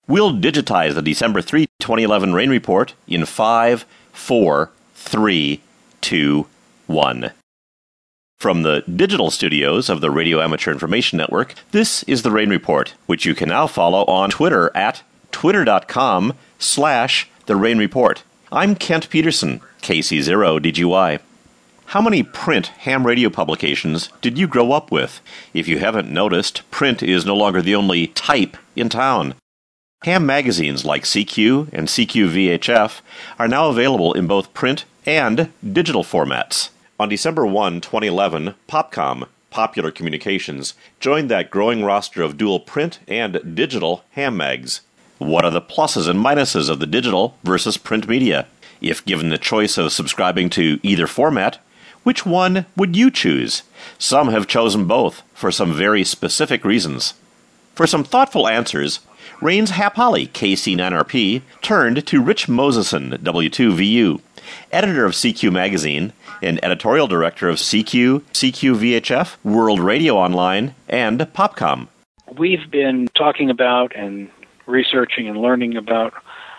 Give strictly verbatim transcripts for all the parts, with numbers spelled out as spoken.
We'll digitize the December third, twenty eleven Rain Report in five, four, three, two, one. From the digital studios of the Radio Amateur Information Network, this is the Rain Report, which you can now follow on Twitter at twitter.com slash the Rain Report. I'm Kent Peterson, K C zero D G Y. How many print ham radio publications did you grow up with? If you haven't noticed, print is no longer the only type in town. Ham magazines like C Q and C Q V H F are now available in both print and digital formats. On December first, twenty eleven, Popcom, Popular Communications, joined that growing roster of dual print and digital ham mags. What are the pluses and minuses of the digital versus print media? If given the choice of subscribing to either format, which one would you choose? Some have chosen both for some very specific reasons. For some thoughtful answers, Rain's Hap Holly, K C nine R P, turned to Rich Moseson, W two V U, editor of C Q Magazine and editorial director of C Q, C Q V H F, World Radio Online, and Popcom. We've been talking about and researching and learning about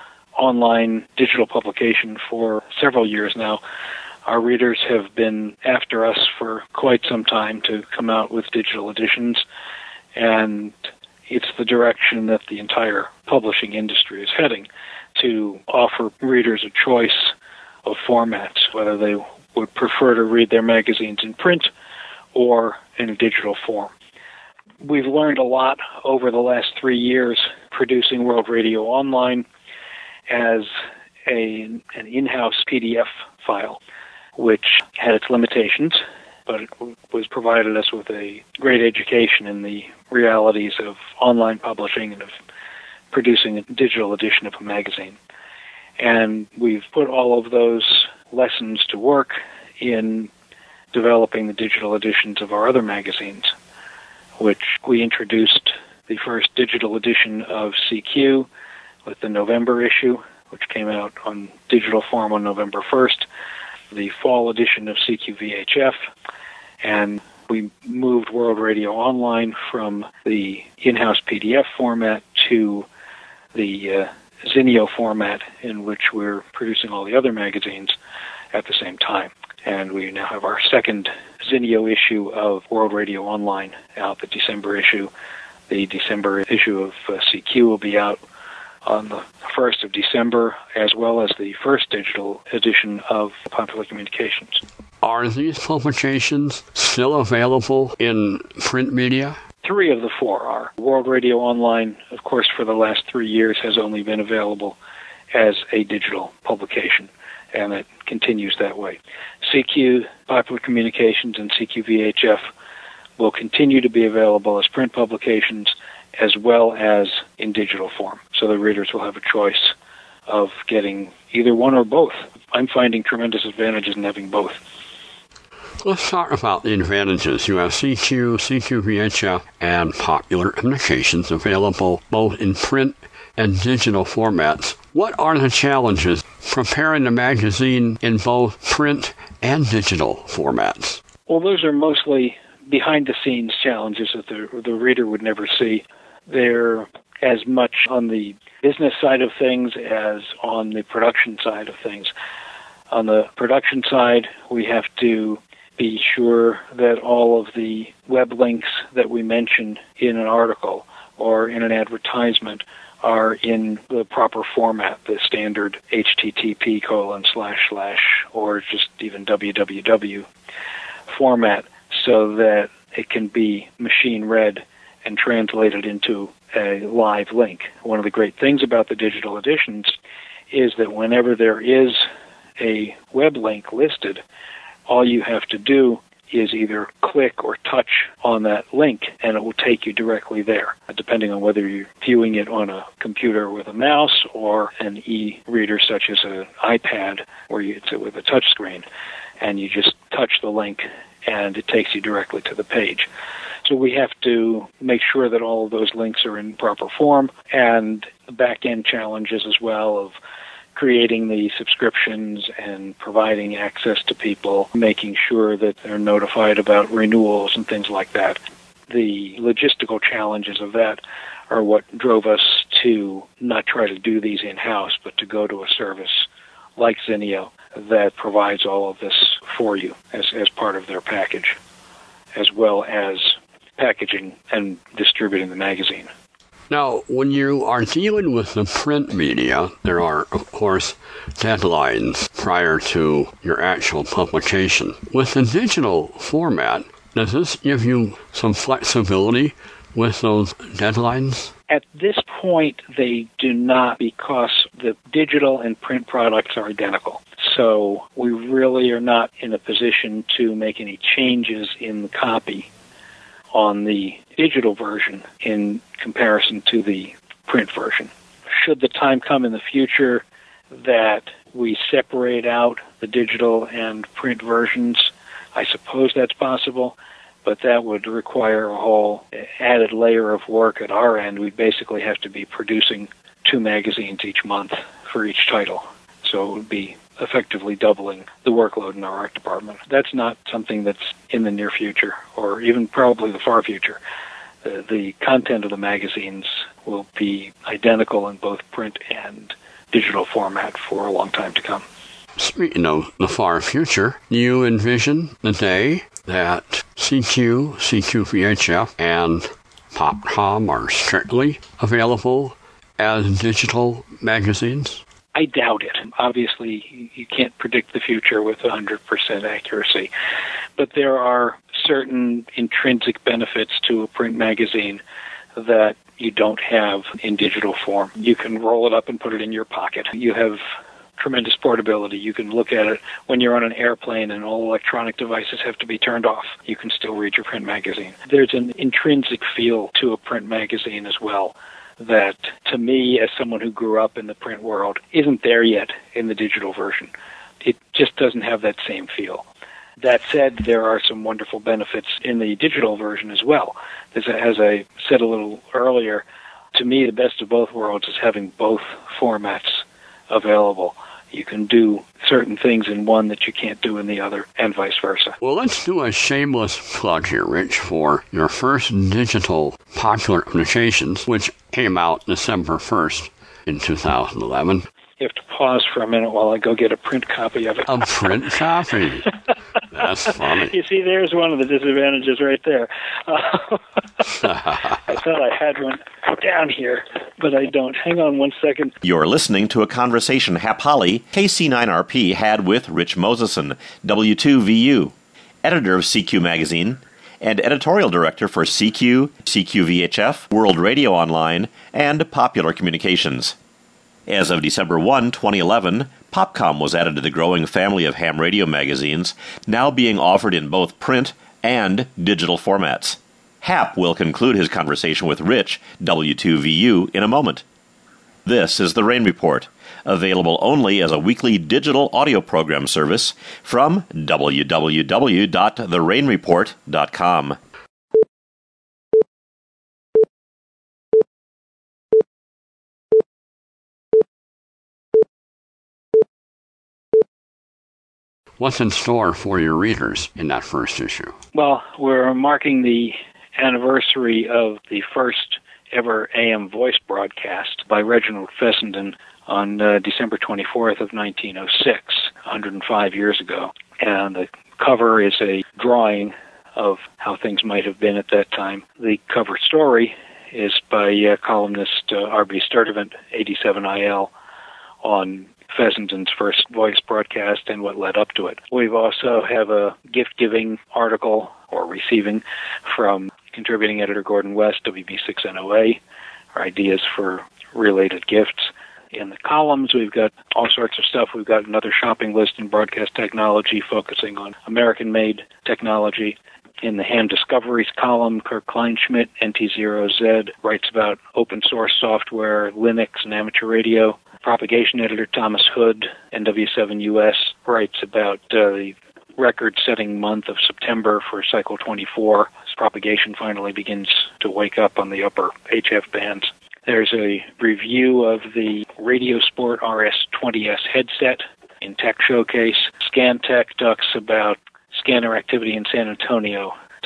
online digital publication for several years now. Our readers have been after us for quite some time to come out with digital editions, and it's the direction that the entire publishing industry is heading, to offer readers a choice of formats, whether they would prefer to read their magazines in print or in a digital form. We've learned a lot over the last three years producing World Radio Online as a, an in-house P D F file, which had its limitations, but it was provided us with a great education in the realities of online publishing and of producing a digital edition of a magazine. And we've put all of those lessons to work in developing the digital editions of our other magazines, which we introduced the first digital edition of C Q with the November issue, which came out on digital form on November first, the fall edition of C Q V H F, and we moved World Radio Online from the in-house P D F format to the uh, Zinio format, in which we're producing all the other magazines at the same time. And we now have our second Zinio issue of World Radio Online out, the December issue. The December issue of uh, C Q will be out on the first of December, as well as the first digital edition of Popular Communications. Are these publications still available in print media? Three of the four are. World Radio Online, of course, for the last three years has only been available as a digital publication, and it continues that way. C Q, Popular Communications, and C Q V H F will continue to be available as print publications as well as in digital form. So the readers will have a choice of getting either one or both. I'm finding tremendous advantages in having both. Let's talk about the advantages. You have C Q, C Q V H F, and Popular Communications available both in print and digital formats. What are the challenges preparing the magazine in both print and digital formats? Well, those are mostly behind-the-scenes challenges that the, the reader would never see. They're as much on the business side of things as on the production side of things. On the production side, we have to be sure that all of the web links that we mention in an article or in an advertisement are in the proper format, the standard H T T P colon slash slash or just even W W W format, so that it can be machine read and translated into a live link. One of the great things about the digital editions is that whenever there is a web link listed, all you have to do is either click or touch on that link, and it will take you directly there, depending on whether you're viewing it on a computer with a mouse or an e-reader such as an iPad, where you, it's with a touch screen, and you just touch the link, and it takes you directly to the page. So we have to make sure that all of those links are in proper form, and the back-end challenges as well of creating the subscriptions and providing access to people, making sure that they're notified about renewals and things like that. The logistical challenges of that are what drove us to not try to do these in-house, but to go to a service like Zinio that provides all of this for you as, as part of their package, as well as packaging and distributing the magazine. Now, when you are dealing with the print media, there are, of course, deadlines prior to your actual publication. With the digital format, does this give you some flexibility with those deadlines? At this point, they do not, because the digital and print products are identical. So we really are not in a position to make any changes in the copy on the digital version in comparison to the print version. Should the time come in the future that we separate out the digital and print versions, I suppose that's possible, but that would require a whole added layer of work at our end. We'd basically have to be producing two magazines each month for each title. So it would be effectively doubling the workload in our art department. That's not something that's in the near future, or even probably the far future. Uh, the content of the magazines will be identical in both print and digital format for a long time to come. Speaking of the far future, do you envision the day that C Q, C Q V H F, and PopCom are strictly available as digital magazines? I doubt it. Obviously, you can't predict the future with one hundred percent accuracy. But there are certain intrinsic benefits to a print magazine that you don't have in digital form. You can roll it up and put it in your pocket. You have tremendous portability. You can look at it when you're on an airplane and all electronic devices have to be turned off. You can still read your print magazine. There's an intrinsic feel to a print magazine as well that, to me, as someone who grew up in the print world, isn't there yet in the digital version. It just doesn't have that same feel. That said, there are some wonderful benefits in the digital version as well. As, as I said a little earlier, to me, the best of both worlds is having both formats available. You can do certain things in one that you can't do in the other, and vice versa. Well, let's do a shameless plug here, Rich, for your first digital Popular Communications, which came out December first in two thousand eleven. You have to pause for a minute while I go get a print copy of it. A print copy? That's funny. You see, there's one of the disadvantages right there. Uh, I thought I had one down here, but I don't. Hang on one second. You're listening to a conversation Hap Holly, K C nine R P, had with Rich Moseson, W two V U, editor of C Q Magazine, and editorial director for C Q, C Q V H F, World Radio Online, and Popular Communications. As of December first, twenty eleven, PopCom was added to the growing family of ham radio magazines, now being offered in both print and digital formats. Hap will conclude his conversation with Rich, W two V U, in a moment. This is The Rain Report, available only as a weekly digital audio program service from w w w dot the rain report dot com. What's in store for your readers in that first issue? Well, we're marking the anniversary of the first ever A M voice broadcast by Reginald Fessenden on uh, December twenty-fourth of nineteen oh six, one hundred five years ago. And the cover is a drawing of how things might have been at that time. The cover story is by uh, columnist uh, R B Sturtevant, eighty-seven I L, on Fessenden's first voice broadcast and what led up to it. We've also have a gift-giving article, or receiving, from contributing editor Gordon West, W B six N O A, our ideas for related gifts. In the columns, we've got all sorts of stuff. We've got another shopping list in broadcast technology focusing on American-made technology. In the Ham Discoveries column, Kirk Kleinschmidt, N T zero Z, writes about open-source software, Linux, and amateur radio. Propagation editor Thomas Hood, N W seven U S, writes about uh, the record-setting month of September for Cycle twenty-four. As propagation finally begins to wake up on the upper H F bands. There's a review of the Radiosport R S twenty S headset in Tech Showcase. ScanTech talks about scanner activity in San Antonio.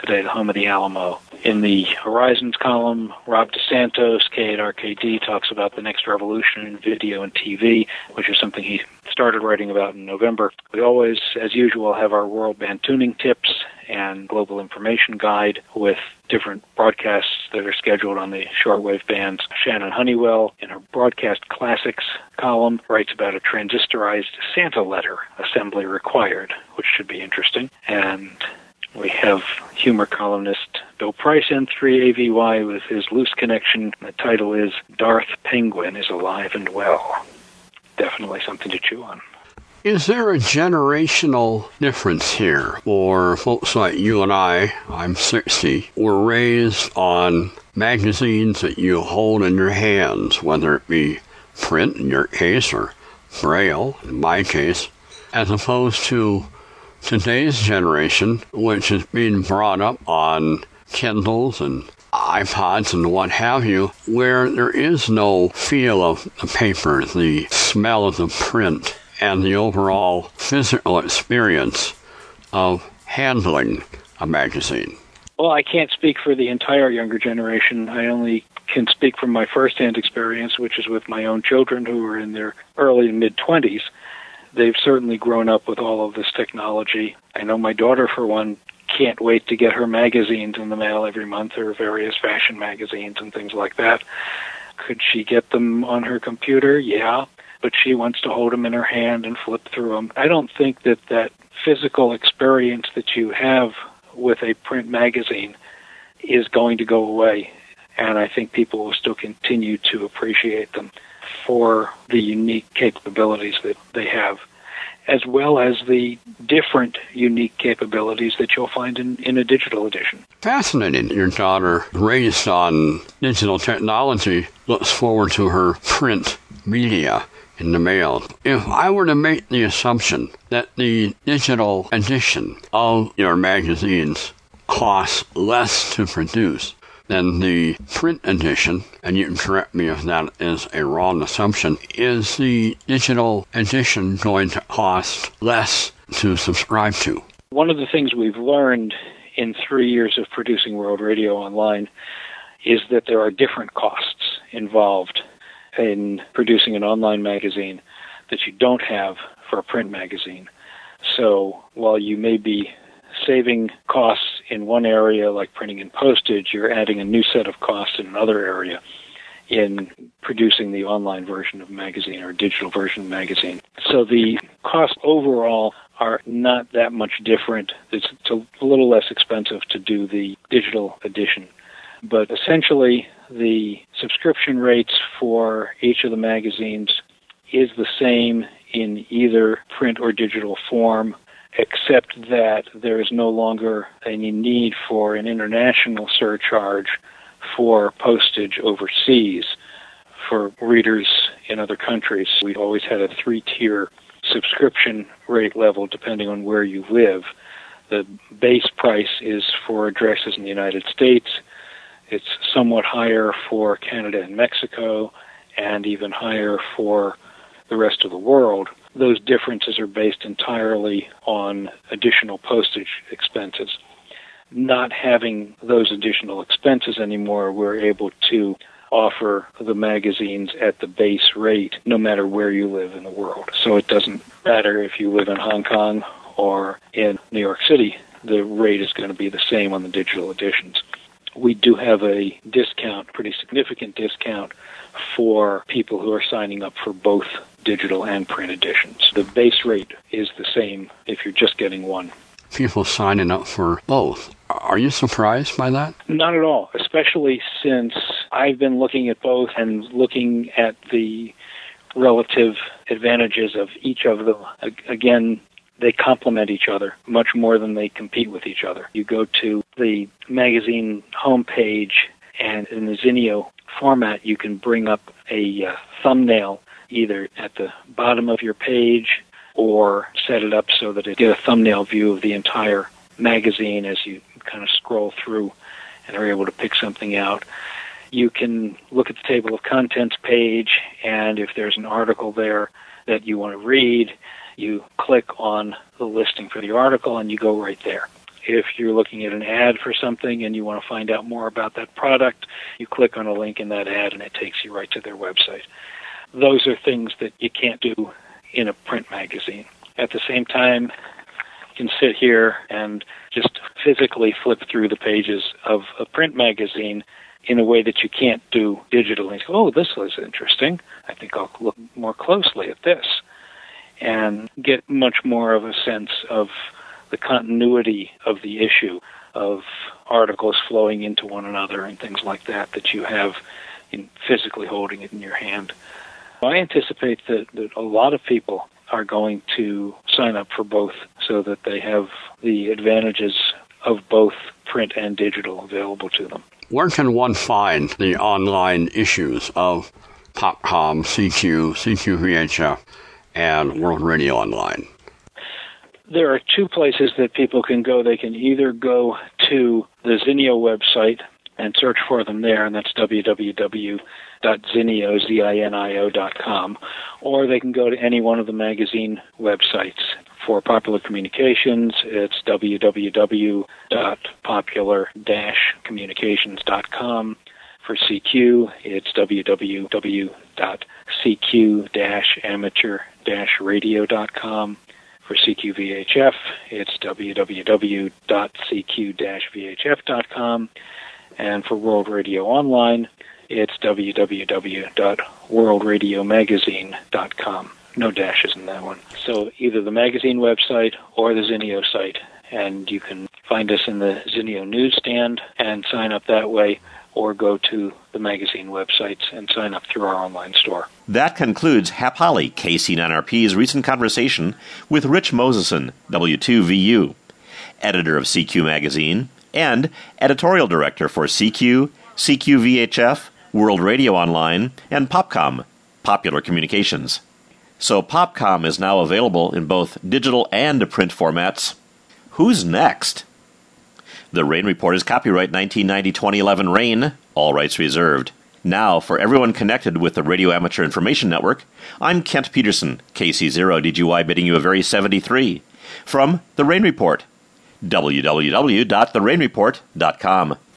Today, the home of the Alamo. In the Horizons column, Rob DeSantos, K at R K D, talks about the next revolution in video and T V, which is something he started writing about in November. We always, as usual, have our world band tuning tips and global information guide with different broadcasts that are scheduled on the shortwave bands. Shannon Honeywell, in her Broadcast Classics column, writes about a transistorized Santa letter, assembly required, which should be interesting. And we have humor columnist Bill Price, N three A V Y, with his loose connection. The title is Darth Penguin is Alive and Well. Definitely something to chew on. Is there a generational difference here? For folks like you and I, I'm sixty, were raised on magazines that you hold in your hands, whether it be print in your case or Braille in my case, as opposed to today's generation, which is being brought up on Kindles and iPods and what have you, where there is no feel of the paper, the smell of the print, and the overall physical experience of handling a magazine. Well, I can't speak for the entire younger generation. I only can speak from my firsthand experience, which is with my own children who are in their early and mid-twenties. They've certainly grown up with all of this technology. I know my daughter, for one, can't wait to get her magazines in the mail every month, her various fashion magazines and things like that. Could she get them on her computer? Yeah. But she wants to hold them in her hand and flip through them. I don't think that that physical experience that you have with a print magazine is going to go away. And I think people will still continue to appreciate them for the unique capabilities that they have, as well as the different unique capabilities that you'll find in, in a digital edition. Fascinating. Your daughter, raised on digital technology, looks forward to her print media in the mail. If I were to make the assumption that the digital edition of your magazines costs less to produce than the print edition, and you can correct me if that is a wrong assumption, is the digital edition going to cost less to subscribe to? One of the things we've learned in three years of producing World Radio Online is that there are different costs involved in producing an online magazine that you don't have for a print magazine. So while you may be saving costs in one area, like printing and postage, you're adding a new set of costs in another area in producing the online version of a magazine or digital version of a magazine. So the costs overall are not that much different. It's a little less expensive to do the digital edition. But essentially, the subscription rates for each of the magazines is the same in either print or digital form, except that there is no longer any need for an international surcharge for postage overseas for readers in other countries. We've always had a three-tier subscription rate level depending on where you live. The base price is for addresses in the United States. It's somewhat higher for Canada and Mexico, and even higher for the rest of the world. Those differences are based entirely on additional postage expenses. Not having those additional expenses anymore, we're able to offer the magazines at the base rate no matter where you live in the world. So it doesn't matter if you live in Hong Kong or in New York City, the rate is going to be the same on the digital editions. We do have a discount, pretty significant discount, for people who are signing up for both digital and print editions. The base rate is the same if you're just getting one. People signing up for both. Are you surprised by that? Not at all, especially since I've been looking at both and looking at the relative advantages of each of them. Again, they complement each other much more than they compete with each other. You go to the magazine homepage, and in the Zinio format, you can bring up a uh, thumbnail either at the bottom of your page or set it up so that it get a thumbnail view of the entire magazine as you kind of scroll through and are able to pick something out. You can look at the table of contents page, and if there's an article there that you want to read, you click on the listing for the article and you go right there. If you're looking at an ad for something and you want to find out more about that product, you click on a link in that ad and it takes you right to their website. Those are things that you can't do in a print magazine. At the same time, you can sit here and just physically flip through the pages of a print magazine in a way that you can't do digitally. Oh, this was interesting. I think I'll look more closely at this and get much more of a sense of the continuity of the issue, of articles flowing into one another and things like that that you have in physically holding it in your hand. I anticipate that, that a lot of people are going to sign up for both so that they have the advantages of both print and digital available to them. Where can one find the online issues of PopCom, C Q, C Q V H F, and World Radio Online? There are two places that people can go. They can either go to the Zinio website and search for them there, and that's w w w dot zinio dot com, or they can go to any one of the magazine websites. For Popular Communications, it's w w w dot popular dash communications dot com. For C Q, it's w w w dot c q dash amateur dash radio dot com. For C Q V H F, it's w w w dot c q dash v h f dot com. And for World Radio Online, it's w w w dot world radio magazine dot com. No dashes in that one. So either the magazine website or the Zinio site, and you can find us in the Zinio newsstand and sign up that way, or go to the magazine websites and sign up through our online store. That concludes Hap Holly, K C nine R P's recent conversation with Rich Moseson, W two V U, editor of C Q Magazine and editorial director for C Q, C Q V H F, World Radio Online, and PopCom, Popular Communications. So PopCom is now available in both digital and print formats. Who's next? The Rain Report is copyright nineteen ninety to twenty eleven Rain, all rights reserved. Now, for everyone connected with the Radio Amateur Information Network, I'm Kent Peterson, K C zero D G Y, bidding you a very seventy-three. From The Rain Report, w w w dot the rain report dot com.